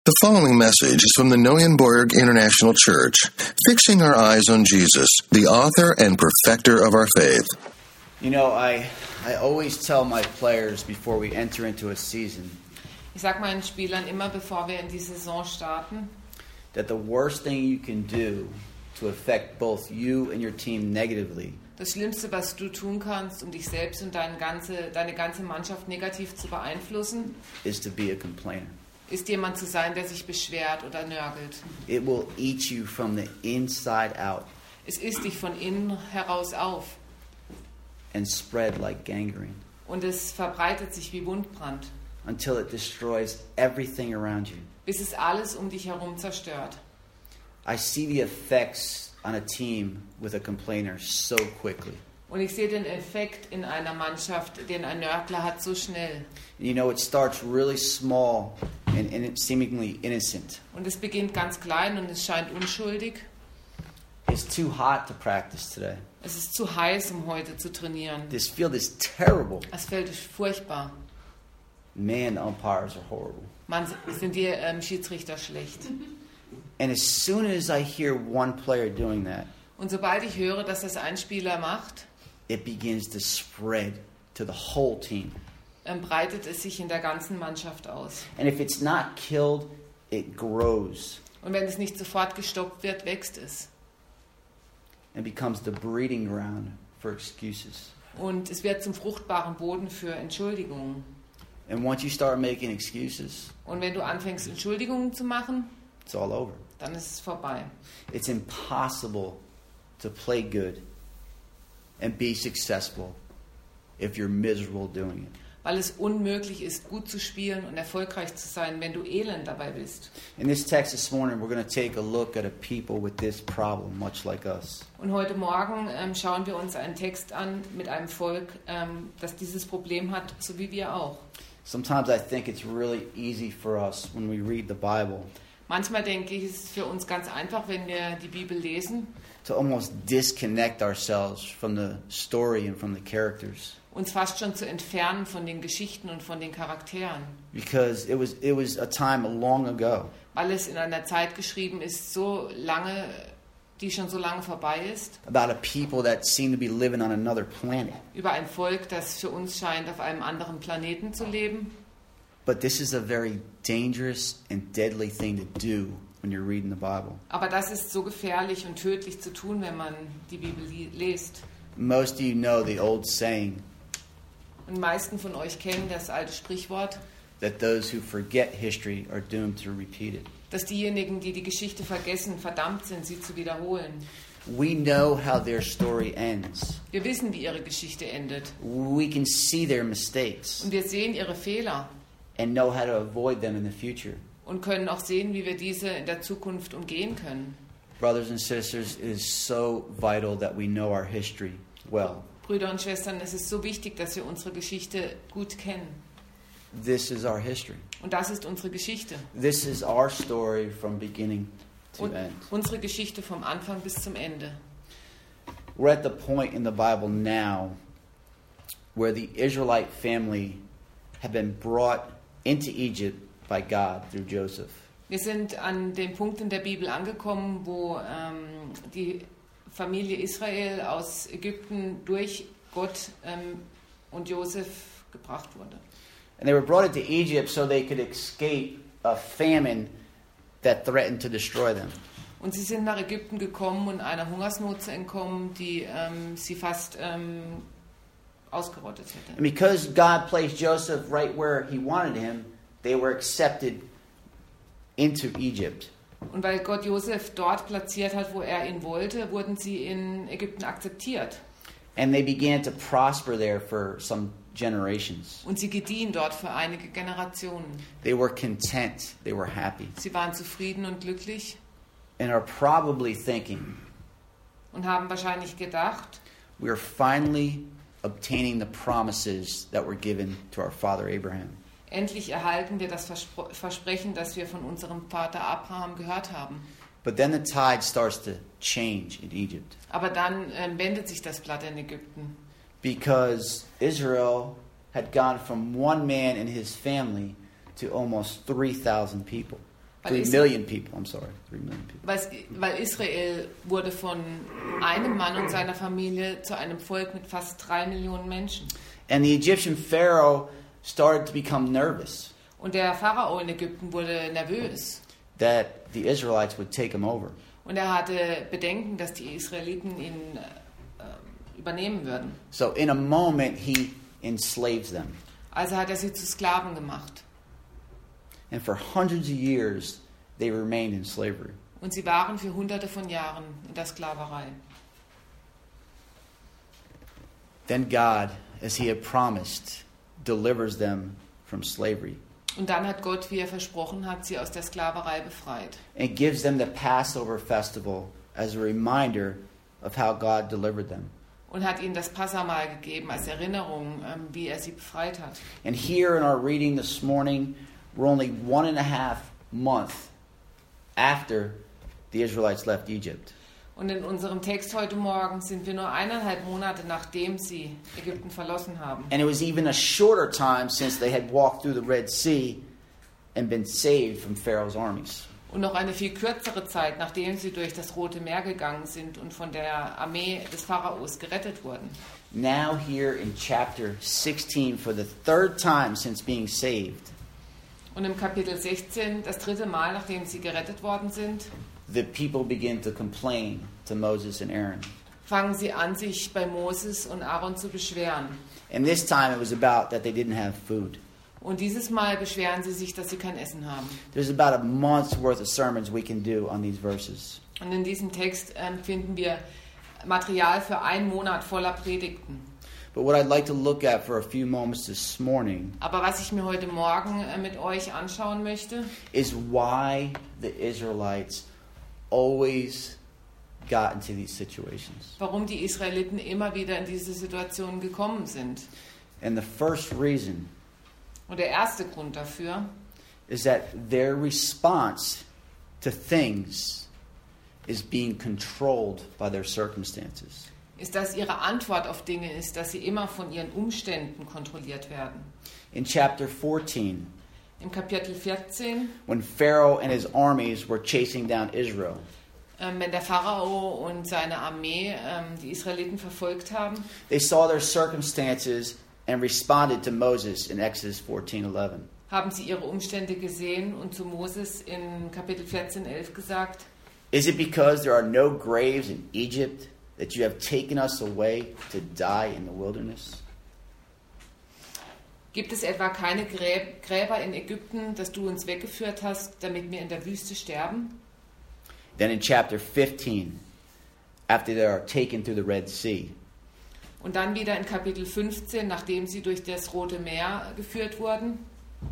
The following message is from the Neuenborg International Church, fixing our eyes on Jesus, the author and perfecter of our faith. You know, I always tell my players before we enter into a season Ich sage meinen Spielern immer, bevor wir in die Saison starten, that the worst thing you can do to affect both you and your team negatively das Schlimmste, was du tun kannst, um dich selbst und deine ganze Mannschaft negativ zu beeinflussen, is to be a complainer. ist jemand zu sein, der sich beschwert oder nörgelt. It will eat you from the inside out Es isst dich von innen heraus auf and spread like gangrene und es verbreitet sich wie Wundbrand, until it destroys everything around you. bis es alles um dich herum zerstört. I see the effects on a team with a complainer so quickly. Und ich sehe den Effekt in einer Mannschaft, den ein Nörgler hat, so schnell. You know, it starts really small and seemingly innocent. Und es beginnt ganz klein und es scheint unschuldig. It's too hot to practice today. Es ist zu heiß, um heute zu trainieren. This field is terrible. Das Feld ist furchtbar. Man, umpires are horrible. Sind die Schiedsrichter schlecht. And as soon as I hear one player doing that, Und sobald ich höre, dass das ein Spieler macht, it begins to spread to the whole team. breitet es sich in der ganzen Mannschaft aus. And if it's not killed, it grows Und wenn es nicht sofort gestoppt wird, wächst es. and becomes the breeding ground for excuses. Und es wird zum fruchtbaren Boden für Entschuldigungen. And once you start making excuses, Und wenn du anfängst, Entschuldigungen zu machen, it's all over. dann ist es vorbei. It's impossible to play good and be successful if you're miserable doing it. Weil es unmöglich ist, gut zu spielen und erfolgreich zu sein, wenn du elend dabei bist. In this text this morning, we're going to take a look at a people with this problem, much like us. Und heute Morgen schauen wir uns einen Text an mit einem Volk, das dieses Problem hat, so wie wir auch. Sometimes I think it's really easy for us when we read the Bible Manchmal denke ich, es ist für uns ganz einfach, wenn wir die Bibel lesen, to almost disconnect ourselves from the story and from the characters, uns fast schon zu entfernen von den Geschichten und von den Charakteren. because it was a time long ago Weil es in einer Zeit geschrieben ist, die schon so lange vorbei ist, about a people that seem to be living on another planet. über ein Volk, das für uns scheint, auf einem anderen Planeten zu leben. But this is a very dangerous and deadly thing to do when you're reading the Bible. Aber das ist so gefährlich und tödlich zu tun, wenn man die Bibel liest. Most of you know the old saying Und die meisten von euch kennen das alte Sprichwort, that those who forget history are doomed to repeat it. dass diejenigen, die die Geschichte vergessen, verdammt sind, sie zu wiederholen. We know how their story ends. Wir wissen, wie ihre Geschichte endet. We can see their mistakes Und wir sehen ihre Fehler and know how to avoid them in the future. und können auch sehen, wie wir diese in der Zukunft umgehen können. Brothers and sisters, it is so vital that we know our history well. Brüder und Schwestern, es ist so wichtig, dass wir unsere Geschichte gut kennen. This is our history. Und das ist unsere Geschichte. This is our story from beginning to Und end. unsere Geschichte vom Anfang bis zum Ende. We're at the point in the Bible now where the Israelite family have been brought into Egypt by God through Joseph. Wir sind an dem Punkt in der Bibel angekommen, wo die Familie Israel aus Ägypten durch Gott und Josef gebracht wurde. And they were brought into Egypt so they could escape a famine that threatened to destroy them. Und sie sind nach Ägypten gekommen, um einer Hungersnot zu entkommen, die sie fast ausgerottet hätte. And because God placed Joseph right where he wanted him, they were accepted into Egypt. Und weil Gott Josef dort platziert hat, wo er ihn wollte, wurden sie in Ägypten akzeptiert. And they began to prosper there for some generations. Und sie gediehen dort für einige Generationen. They were content. They were happy. Sie waren zufrieden und glücklich And are probably thinking, und haben wahrscheinlich gedacht, we are finally obtaining the promises that were given to our father Abraham. endlich erhalten wir das Versprechen, das wir von unserem Vater Abraham gehört haben. But then the tide starts to change in Egypt Aber dann wendet sich das Blatt in Ägypten. because Israel had gone from one man and his family to almost 3,000 people. Weil 3 million people, I'm sorry. 3 million people. Weil Israel wurde von einem Mann und seiner Familie zu einem Volk mit fast 3 Millionen Menschen. And the Egyptian Pharaoh started to become nervous Und der Pharao in Ägypten wurde nervös. that the Israelites would take him over. Und er hatte Bedenken, dass die Israeliten ihn übernehmen würden. So in a moment, he enslaves them. Also hat er sie zu Sklaven gemacht. And for hundreds of years, they remained in slavery. Und sie waren für hunderte von Jahren in der Sklaverei. Then God, as he had promised, delivers them from slavery Und dann hat Gott, wie er versprochen hat, sie aus der Sklaverei befreit. and gives them the Passover festival as a reminder of how God delivered them. Und hat ihnen das Passamahl gegeben als Erinnerung, wie er sie befreit hat. And here in our reading this morning, we're only 1.5 months after the Israelites left Egypt. Und in unserem Text heute Morgen sind wir nur 1,5 Monate, nachdem sie Ägypten verlassen haben. And it was even a shorter time since they had walked through the Red Sea and been saved from Pharaoh's armies. Und noch eine viel kürzere Zeit, nachdem sie durch das Rote Meer gegangen sind und von der Armee des Pharaos gerettet wurden. Now here in chapter 16, for the third time since being saved, Und im Kapitel 16, das 3. Mal, nachdem sie gerettet worden sind, the people begin to complain to Moses and Aaron. fangen sie an, sich bei Moses und Aaron zu beschweren. And this time it was about that they didn't have food. Und dieses Mal beschweren sie sich, dass sie kein Essen haben. There's about a month's worth of sermons we can do on these verses. Und in diesem Text finden wir Material für 1 Monat voller Predigten. But what I'd like to look at for a few moments this morning Aber was ich mir heute Morgen mit euch anschauen möchte, is why the Israelites always got into these situations. warum die Israeliten immer wieder in diese Situation gekommen sind. And the first reason Und der erste Grund dafür is that their response to things is being controlled by their circumstances. ist, dass ihre Antwort auf Dinge ist, dass sie immer von ihren Umständen kontrolliert werden. In chapter 14, Im Kapitel 14, when Pharaoh and his armies were chasing down Israel, wenn der Pharao und seine Armee die Israeliten verfolgt haben, they saw their circumstances and responded to Moses in Exodus 14:11. haben sie ihre Umstände gesehen und zu Moses in Kapitel 14,11 gesagt: Is it because there are no graves in Egypt that you have taken us away to die in the wilderness? Gibt es etwa keine Gräber in Ägypten, dass du uns weggeführt hast, damit wir in der Wüste sterben? Then in chapter 15, after they are taken through the Red Sea, Und dann wieder in Kapitel 15, nachdem sie durch das Rote Meer geführt wurden,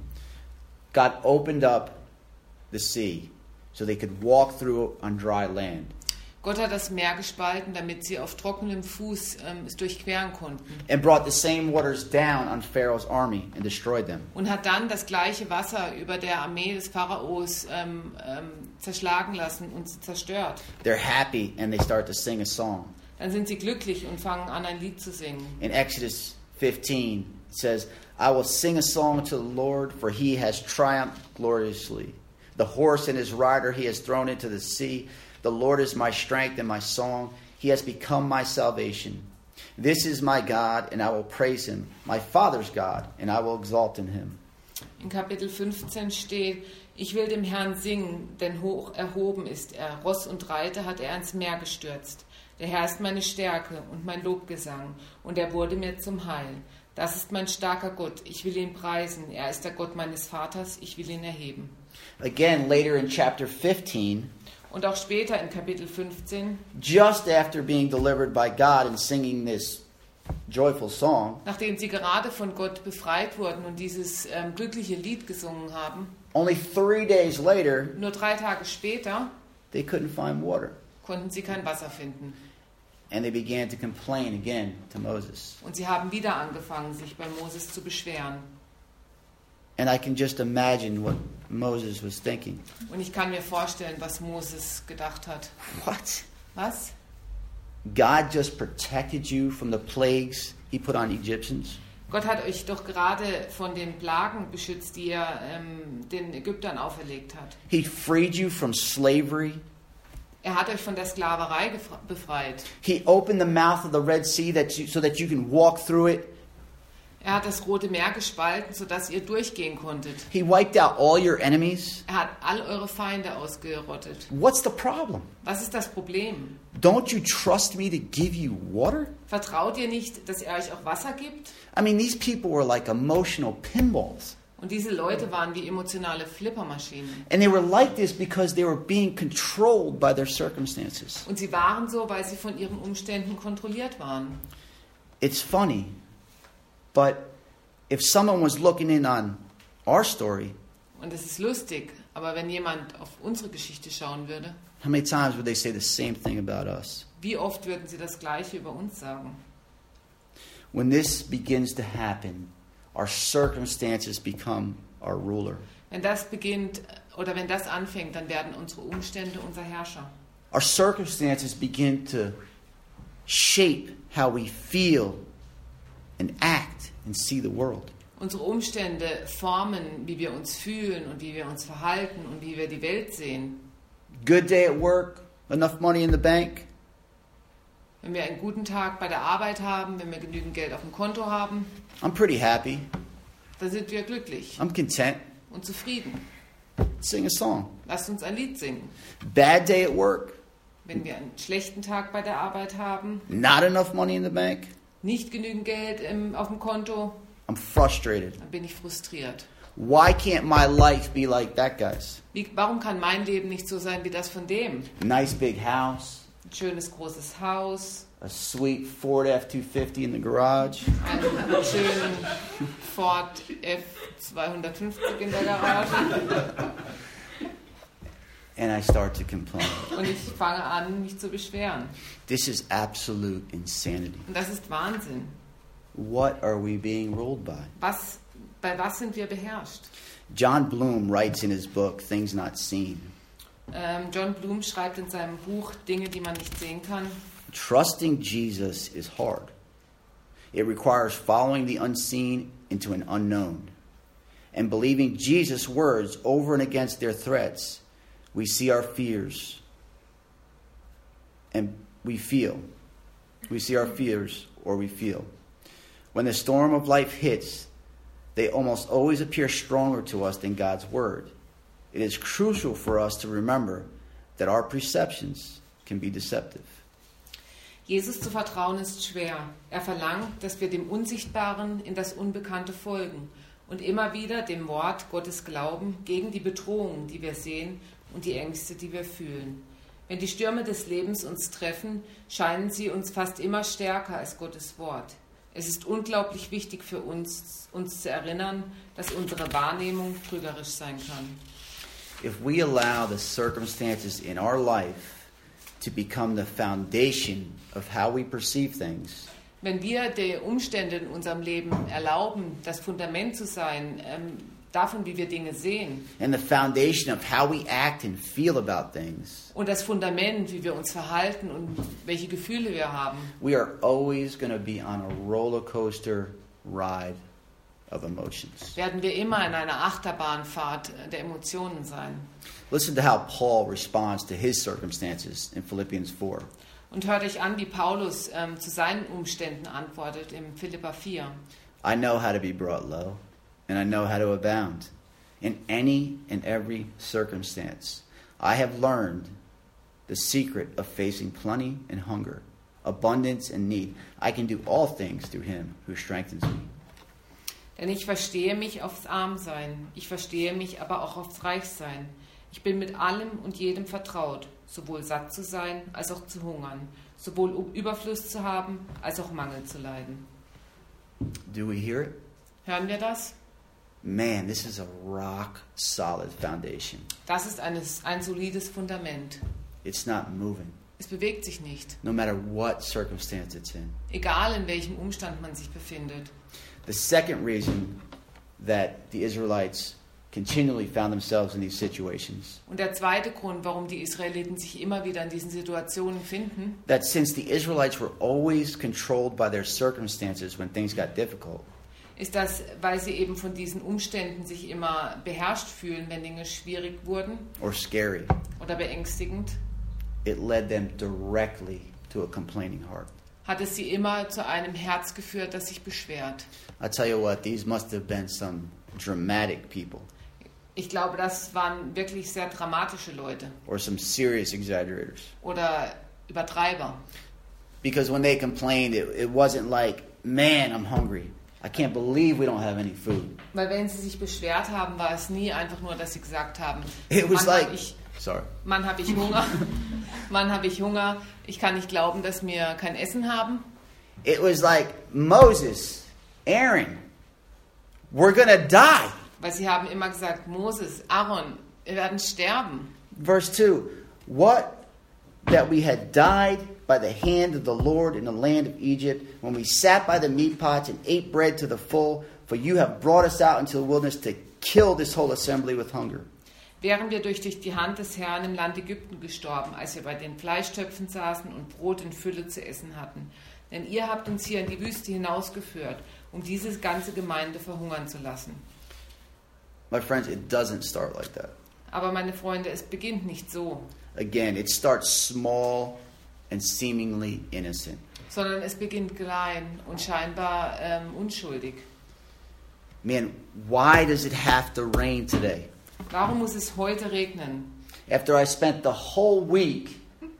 God opened up the sea so they could walk through on dry land. Gott hat das Meer gespalten, damit sie auf trockenem Fuß es durchqueren konnten. And brought the same waters down on Pharaoh's army and destroyed them. Und hat dann das gleiche Wasser über der Armee des Pharaos zerschlagen lassen und sie zerstört. They're happy and they start to sing a song. Dann sind sie glücklich und fangen an, ein Lied zu singen. In Exodus 15, it says, I will sing a song to the Lord, for he has triumphed gloriously. The horse and his rider he has thrown into the sea. The Lord is my strength and my song. He has become my salvation. This is my God, and I will praise him, my Father's God, and I will exalt in him. In Kapitel 15 steht: Ich will dem Herrn singen, denn hoch erhoben ist er. Ross und Reiter hat er ins Meer gestürzt. Der Herr ist meine Stärke und mein Lobgesang, und er wurde mir zum Heil. Das ist mein starker Gott, ich will ihn preisen. Er ist der Gott meines Vaters, ich will ihn erheben. Again, later in chapter 15, Und auch später in Kapitel 15, just after being delivered by God and singing this joyful song, nachdem sie gerade von Gott befreit wurden und dieses glückliche Lied gesungen haben, only 3 days later, nur 3 Tage später they couldn't find water. konnten sie kein Wasser finden. And they began to complain again to Moses. Und sie haben wieder angefangen, sich bei Moses zu beschweren. And I can just imagine what Moses was thinking. Und ich kann mir vorstellen, was Moses gedacht hat. What? Was? God just protected you from the plagues he put on Egyptians? Gott hat euch doch gerade von den Plagen beschützt, die er den Ägyptern auferlegt hat. He freed you from slavery. Er hat euch von der Sklaverei befreit. He opened the mouth of the Red Sea so that you can walk through it. Er hat das Rote Meer gespalten, sodass ihr durchgehen konntet. He wiped out all your enemies. Er hat all eure Feinde ausgerottet. What's the problem? Was ist das Problem? Don't you trust me to give you water? Vertraut ihr nicht, dass er euch auch Wasser gibt? I mean, these people were like emotional pinballs. Und diese Leute waren wie emotionale Flippermaschinen. And they were like this because they were being controlled by their circumstances. Und sie waren so, weil sie von ihren Umständen kontrolliert waren. It's funny, but if someone was looking in on our story, Und es ist lustig, aber wenn jemand auf unsere Geschichte schauen würde, how many times would they say the same thing about us? wie oft würden sie das Gleiche über uns sagen? When this begins to happen, our circumstances become our ruler. Wenn das beginnt oder wenn das anfängt, dann werden unsere Umstände unser Herrscher. Our circumstances begin to shape how we feel and act and see the world. Unsere Umstände formen, wie wir uns fühlen und wie wir uns verhalten und wie wir die Welt sehen. Good day at work, enough money in the bank. Wenn wir einen guten Tag bei der Arbeit haben, wenn wir genügend Geld auf dem Konto haben, I'm pretty happy. dann sind wir glücklich I'm content. und zufrieden. Sing a song. Lasst uns ein Lied singen. Bad day at work, Wenn wir einen schlechten Tag bei der Arbeit haben, not enough money in the bank. nicht genügend Geld auf dem Konto, I'm frustrated. dann bin ich frustriert. Why can't my life be like that guy's? Warum kann mein Leben nicht so sein wie das von dem? Nice big house, Ein schönes großes Haus, a sweet Ford F-250 in the garage, einen schönen Ford F250 in der Garage and I start to complain. und ich fange an, mich zu beschweren. This is absolute insanity. Und das ist Wahnsinn. What are we being ruled by? Bei was sind wir beherrscht? John Bloom writes in his book, Things Not Seen, John Bloom schreibt in seinem Buch Dinge, die man nicht sehen kann. trusting Jesus is hard. It requires following the unseen into an unknown. And believing Jesus' words over and against their threats, we see our fears and we feel. We see our fears or we feel. When the storm of life hits, they almost always appear stronger to us than God's word. It is crucial for us to remember that our perceptions can be deceptive. Jesus zu vertrauen ist schwer. Er verlangt, dass wir dem Unsichtbaren in das Unbekannte folgen und immer wieder dem Wort Gottes glauben gegen die Bedrohungen, die wir sehen und die Ängste, die wir fühlen. Wenn die Stürme des Lebens uns treffen, scheinen sie uns fast immer stärker als Gottes Wort. Es ist unglaublich wichtig für uns zu erinnern, dass unsere Wahrnehmung trügerisch sein kann. If we allow the circumstances in our life to become the foundation of how we perceive things, Wenn wir die Umstände in unserem Leben erlauben, das Fundament zu sein, davon, wie wir Dinge sehen, and the foundation of how we act and feel about things, und das Fundament, wie wir uns verhalten und welche Gefühle wir haben, we are always going to be on a roller coaster ride of emotions. werden wir immer in einer Achterbahnfahrt der Emotionen sein. Listen to how Paul responds to his circumstances in Philippians 4. Und hört euch an, wie Paulus zu seinen Umständen antwortet im Philipper 4. I know how to be brought low, and I know how to abound. In any and every circumstance, I have learned the secret of facing plenty and hunger, abundance and need. I can do all things through him who strengthens me. Denn ich verstehe mich aufs Armsein, ich verstehe mich aber auch aufs Reichsein. Ich bin mit allem und jedem vertraut, sowohl satt zu sein als auch zu hungern, sowohl Überfluss zu haben als auch Mangel zu leiden. Do we hear it? Hören wir das? Man, this is a rock solid foundation. Das ist ein solides Fundament. It's not moving, Es bewegt sich nicht, no matter what circumstance it's in. egal in welchem Umstand man sich befindet. The second reason that the Israelites continually found themselves in these situations, Und der zweite Grund, warum die Israeliten sich immer wieder in diesen Situationen finden, that since the Israelites were always controlled by their circumstances when things got difficult, ist das, weil sie eben von diesen Umständen sich immer beherrscht fühlen, wenn Dinge schwierig wurden or scary. oder beängstigend, It led them directly to a complaining heart. hat es sie immer zu einem Herz geführt, das sich beschwert. I tell you what, these must have been some dramatic people Ich glaube, das waren wirklich sehr dramatische Leute or some serious exaggerators. oder Übertreiber. Because when they complained, it wasn't like, man, I'm hungry. I can't believe we don't have any food. Weil wenn sie sich beschwert haben, war es nie einfach nur, dass sie gesagt haben, It was like, Mann, habe ich Hunger, Mann, habe ich Hunger, ich kann nicht glauben, dass wir kein Essen haben. it was like, Moses, Aaron, we're gonna die. Weil sie haben immer gesagt, Moses, Aaron, wir werden sterben. Verse 2, what that we had died by the hand of the Lord in the land of Egypt, when we sat by the meat pots and ate bread to the full, for you have brought us out into the wilderness to kill this whole assembly with hunger. Wären wir durch die Hand des Herrn im Land Ägypten gestorben, als wir bei den Fleischtöpfen saßen und Brot in Fülle zu essen hatten. Denn ihr habt uns hier in die Wüste hinausgeführt, um diese ganze Gemeinde verhungern zu lassen. My friends, it doesn't start like that. Aber meine Freunde, es beginnt nicht so, Again, it starts small and seemingly innocent. sondern es beginnt klein und scheinbar unschuldig. Man, why does it have to rain today? Warum muss es heute regnen? After I spent the whole week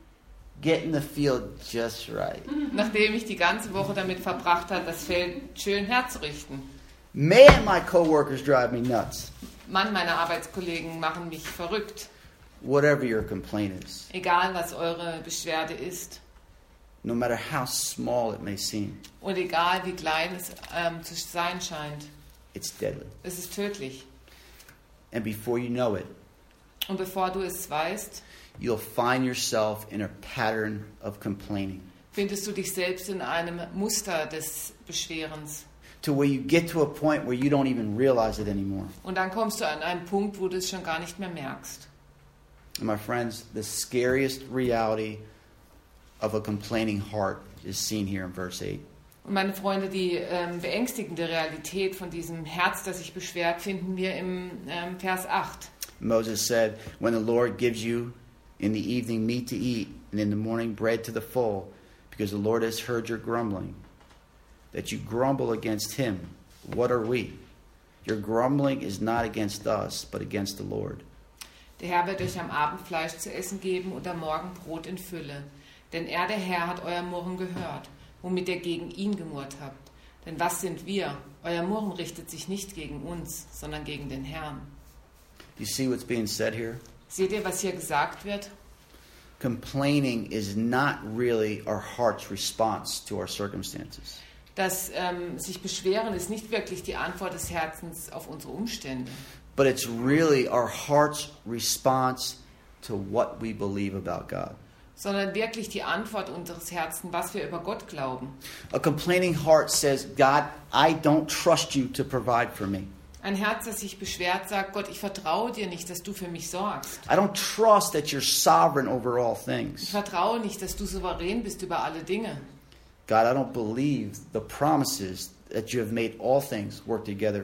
getting the field just right. Nachdem ich die ganze Woche damit verbracht habe, das Feld schön herzurichten. Man, my coworkers drive me nuts. Mann, meine Arbeitskollegen machen mich verrückt. Whatever your complaint is, Egal, was eure Beschwerde ist. no matter how small it may seem, Und egal, wie klein es zu sein scheint. it's deadly. Es ist tödlich. And before you know it, Und bevor du es weißt, you'll find yourself in a pattern of complaining, findest du dich selbst in einem Muster des Beschwerens. to where you get to a point where you don't even realize it anymore. Und dann kommst du an einen Punkt, wo du es schon gar nicht mehr merkst. And my friends, the scariest reality of a complaining heart is seen here in verse 8. Und meine Freunde, die beängstigende Realität von diesem Herz, das sich beschwert, finden wir im Vers 8. Moses said, when the Lord gives you in the evening meat to eat, and in the morning bread to the full, because the Lord has heard your grumbling, that you grumble against him, what are we? Your grumbling is not against us, but against the Lord. Der Herr wird euch am Abend Fleisch zu essen geben und am Morgen Brot in Fülle. Denn er, der Herr, hat euer Murren gehört, womit ihr gegen ihn gemurrt habt. Denn was sind wir? Euer Murren richtet sich nicht gegen uns, sondern gegen den Herrn. You see what's being said here? Seht ihr, was hier gesagt wird? Complaining is not really our heart's response to our circumstances. Das sich beschweren ist nicht wirklich die Antwort des Herzens auf unsere Umstände, But it's really our heart's response to what we believe about God. sondern wirklich die Antwort unseres Herzens, was wir über Gott glauben. A complaining heart says, God, I don't trust you to provide for me. Ein Herz, das sich beschwert, sagt, Gott, ich vertraue dir nicht, dass du für mich sorgst. I don't trust that you're sovereign over all Ich things. vertraue nicht, dass du souverän bist über alle Dinge. God, I don't believe the promises that you have made all things work together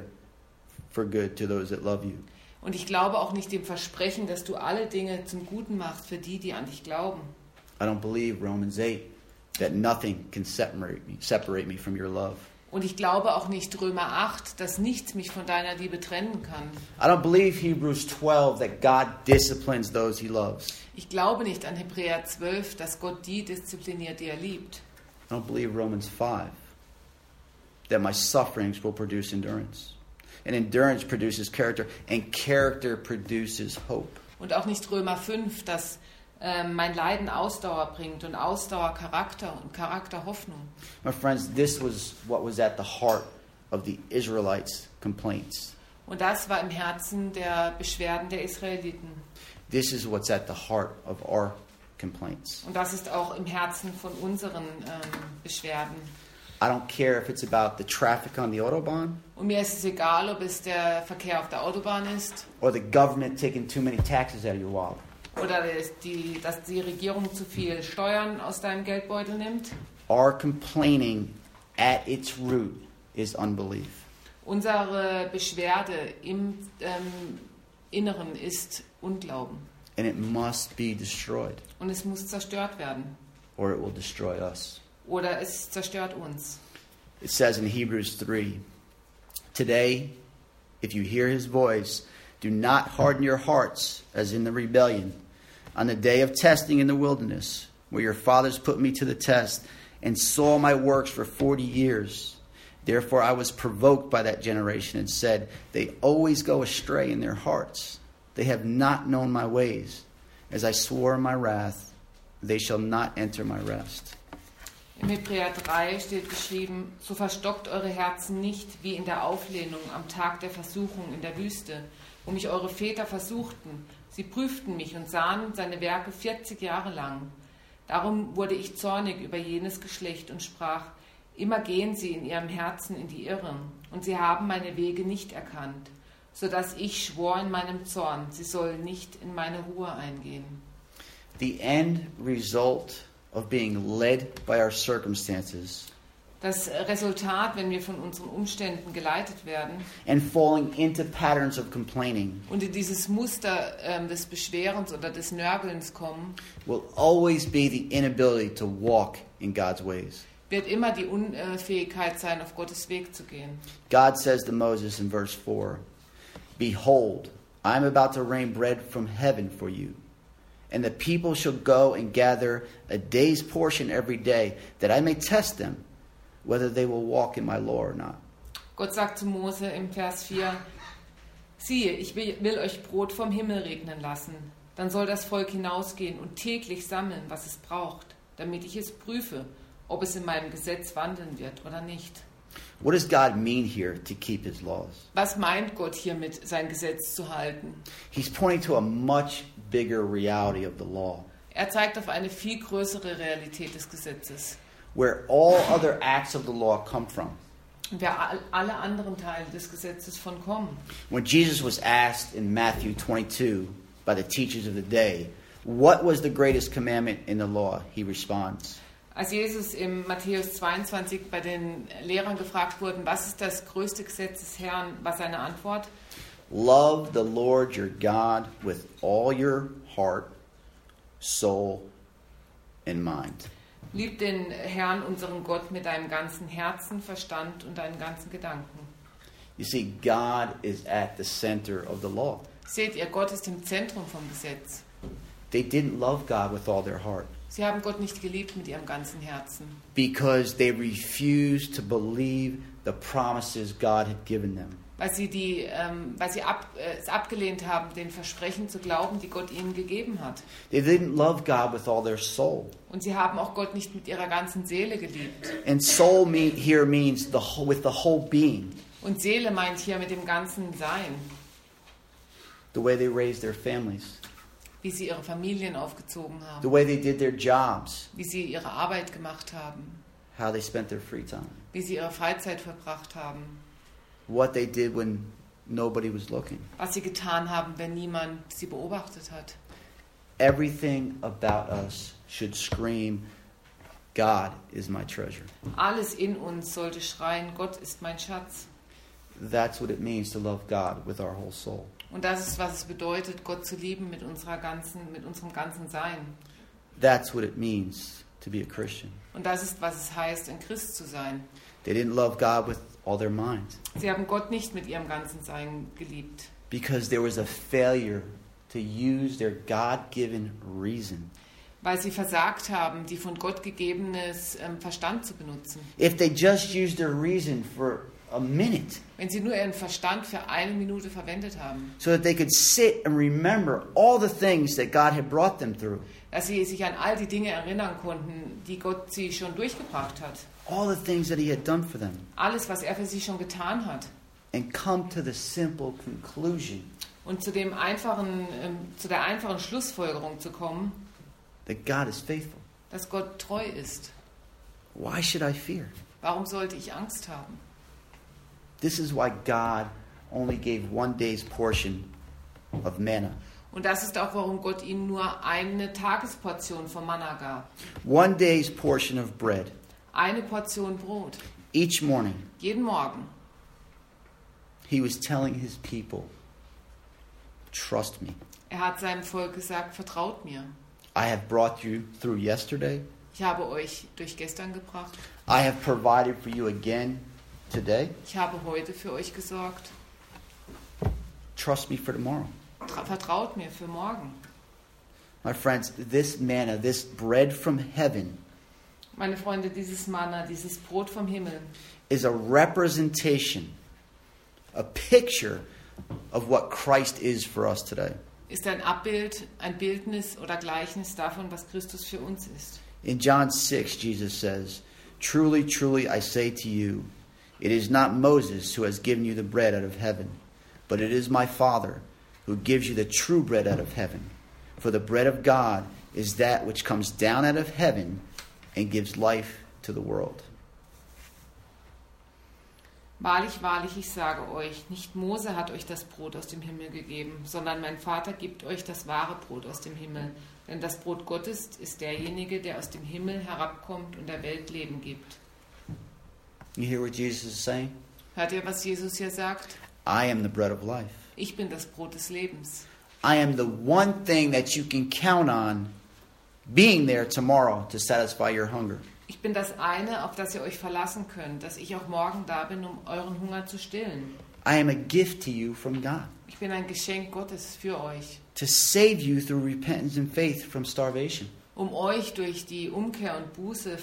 for good to those that love you. Und ich glaube auch nicht dem Versprechen, dass du alle Dinge zum Guten machst für die, die an dich glauben. I don't believe Romans 8 that nothing can separate me from your love. Und ich glaube auch nicht Römer 8, dass nichts mich von deiner Liebe trennen kann. I don't believe Hebrews 12 that God disciplines those he loves. Ich glaube nicht an Hebräer 12, dass Gott die diszipliniert, die er liebt. I don't believe Romans 5 that my sufferings will produce endurance. And endurance produces character, and character produces hope. Und auch nicht Römer 5, dass mein Leiden Ausdauer bringt und Ausdauer Charakter und Charakter Hoffnung. My friends, this was what was at the heart of the Israelites' complaints. Und das war im Herzen der Beschwerden der Israeliten. This is what's at the heart of our complaints. Und das ist auch im Herzen von unseren Beschwerden. I don't care if it's about the traffic on the Autobahn Und mir ist es egal, ob es der Verkehr auf der Autobahn ist or the government taking too many taxes out of your wallet. oder dass die Regierung zu viel Steuern aus deinem Geldbeutel nimmt. Our complaining at its root is unbelief. Unsere Beschwerde im Inneren ist Unglauben. And it must be destroyed, Und es muss zerstört werden. or it will destroy us. Oder es zerstört uns. It says in Hebrews 3, "Today, if you hear his voice, do not harden your hearts as in the rebellion, on the day of testing in the wilderness, where your fathers put me to the test and saw my works for 40 years. Therefore I was provoked by that generation and said, they always go astray in their hearts. They have not known my ways. As I swore in my wrath, they shall not enter my rest." Im Hebräer 3 steht geschrieben: So verstockt eure Herzen nicht, wie in der Auflehnung am Tag der Versuchung in der Wüste, wo mich eure Väter versuchten. Sie prüften mich und sahen seine Werke 40 Jahre lang. Darum wurde ich zornig über jenes Geschlecht und sprach: Immer gehen sie in ihrem Herzen in die Irre, und sie haben meine Wege nicht erkannt, so dass ich schwor in meinem Zorn, sie sollen nicht in meine Ruhe eingehen. The end result of being led by our circumstances Das Resultat, wenn wir von unseren Umständen geleitet werden and falling into patterns of complaining und in dieses Muster des Beschwerens oder des Nörgelns kommen, will always be the inability to walk in God's ways. wird immer die Unfähigkeit sein, auf Gottes Weg zu gehen. God says to Moses in verse 4, "Behold, I am about to rain bread from heaven for you, and the people shall go and gather a day's portion every day, that I may test them, whether they will walk in my law or not." Gott sagt zu Mose im Vers 4, siehe, ich will euch Brot vom Himmel regnen lassen. Dann soll das Volk hinausgehen und täglich sammeln, was es braucht, damit ich es prüfe, ob es in meinem Gesetz wandeln wird oder nicht. What does God mean here to keep his laws? Was meint Gott hiermit, sein Gesetz zu halten? He's pointing to a much bigger reality of the law, Er zeigt auf eine viel größere Realität des Gesetzes, where all other acts of the law come from. wer alle anderen Teile des Gesetzes von kommen. When Jesus was asked in Matthew 22 by the teachers of the day, what was the greatest commandment in the law? He responds, Als Jesus im Matthäus 22 bei den Lehrern gefragt wurde, was ist das größte Gesetz des Herrn, war seine Antwort: "Love the Lord your God with all your heart, soul, and mind." Lieb den Herrn, unseren Gott, mit deinem ganzen Herzen, Verstand und deinen ganzen Gedanken. You see, God is at the center of the law. Seht ihr, Gott ist im Zentrum vom Gesetz. They didn't love God with all their heart Sie haben Gott nicht geliebt mit ihrem ganzen Herzen, because they refused to believe the promises God had given them. weil sie es abgelehnt haben, den Versprechen zu glauben, die Gott ihnen gegeben hat. They didn't love God with all their soul. Und sie haben auch Gott nicht mit ihrer ganzen Seele geliebt. And soul here means with the whole being. Und Seele meint hier mit dem ganzen Sein, The way they raised their families, wie sie ihre Familien aufgezogen the haben, way they did their jobs, wie sie ihre Arbeit gemacht haben, how they spent their free time, wie sie ihre Freizeit verbracht haben, what they did when nobody was looking. was sie getan haben, wenn niemand sie beobachtet hat. Everything about us should scream, "God is my treasure." Alles in uns sollte schreien, Gott ist mein Schatz. That's what it means to love God with our whole soul. Und das ist, was es bedeutet, Gott zu lieben mit unserem ganzen Sein. That's what it means to be a Christian. Und das ist, was es heißt, ein Christ zu sein. They didn't love God with all their mind Sie haben Gott nicht mit ihrem ganzen Sein geliebt, because there was a failure to use their God-given reason. weil sie versagt haben, die von Gott gegebenes Verstand zu benutzen. If they just used their reason for a minute, Wenn sie nur ihren Verstand für 1 Minute verwendet haben, so that they could sit and remember all the things that God had brought them through, dass sie sich an all die Dinge erinnern konnten, die Gott sie schon durchgebracht hat. all the things that He had done for them, Alles, was er für sie schon getan hat. and come to the simple conclusion Und zu der einfachen Schlussfolgerung zu kommen, that God is faithful. dass Gott treu ist. Why should I fear? Warum sollte ich Angst haben? This is why God only gave one day's portion of manna. Und das ist auch, warum Gott ihnen nur eine Tagesportion von Manna gab. One day's portion of bread Eine Portion Brot. each morning. Jeden Morgen. He was telling his people, trust me. Er hat seinem Volk gesagt, vertraut mir. I have brought you through yesterday. Ich habe euch durch gestern gebracht. I have provided for you again today. Ich habe heute für euch gesorgt. Trust me for tomorrow. Vertraut mir für morgen. My friends, this manna, this bread from heaven, Meine Freunde, dieses Manna, dieses Brot vom Himmel, is a representation, a picture of what Christ is for us today. ist ein Abbild, ein Bildnis oder Gleichnis davon, was Christus für uns ist. In John 6, Jesus says, "Truly, truly, I say to you, it is not Moses who has given you the bread out of heaven, but it is my Father who gives you the true bread out of heaven. For the bread of God is that which comes down out of heaven and gives life to the world." Wahrlich, wahrlich, ich sage euch, nicht Mose hat euch das Brot aus dem Himmel gegeben, sondern mein Vater gibt euch das wahre Brot aus dem Himmel. Denn das Brot Gottes ist derjenige, der aus dem Himmel herabkommt und der Welt Leben gibt. You hear what Jesus is saying? Hört ihr, was Jesus hier sagt? I am the bread of life. Ich bin das Brot des Lebens. I am the one thing that you can count on being there tomorrow to satisfy your hunger. Ich bin das eine, auf das ihr euch verlassen könnt, dass ich auch morgen da bin, um euren Hunger zu stillen. I am a gift to you from God Ich bin ein Geschenk Gottes für euch, to save you through repentance and faith from starvation. um euch durch die Umkehr und Buße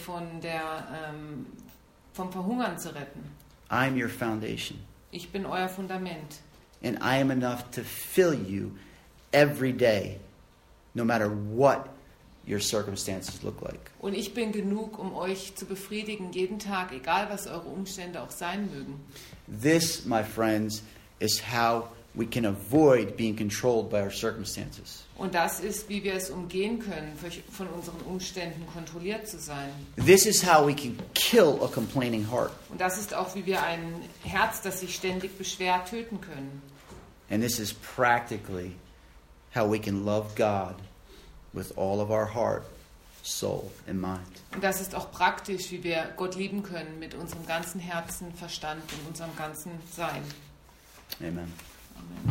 vom Verhungern zu retten. I am your foundation, Ich bin euer Fundament. and I am enough to fill you every day, no matter what your circumstances look like. Und ich bin genug, um euch zu befriedigen, jeden Tag, egal was eure Umstände auch sein mögen. This, my friends, is how we can avoid being controlled by our circumstances. Und das ist, wie wir es umgehen können, von unseren Umständen kontrolliert zu sein. This is how we can kill a complaining heart. Und das ist auch, wie wir ein Herz, das sich ständig beschwert, töten können. And this is practically how we can love God with all of our heart, soul, and mind. Und das ist auch praktisch, wie wir Gott lieben können mit unserem ganzen Herzen, Verstand und unserem ganzen Sein. Amen. Amen.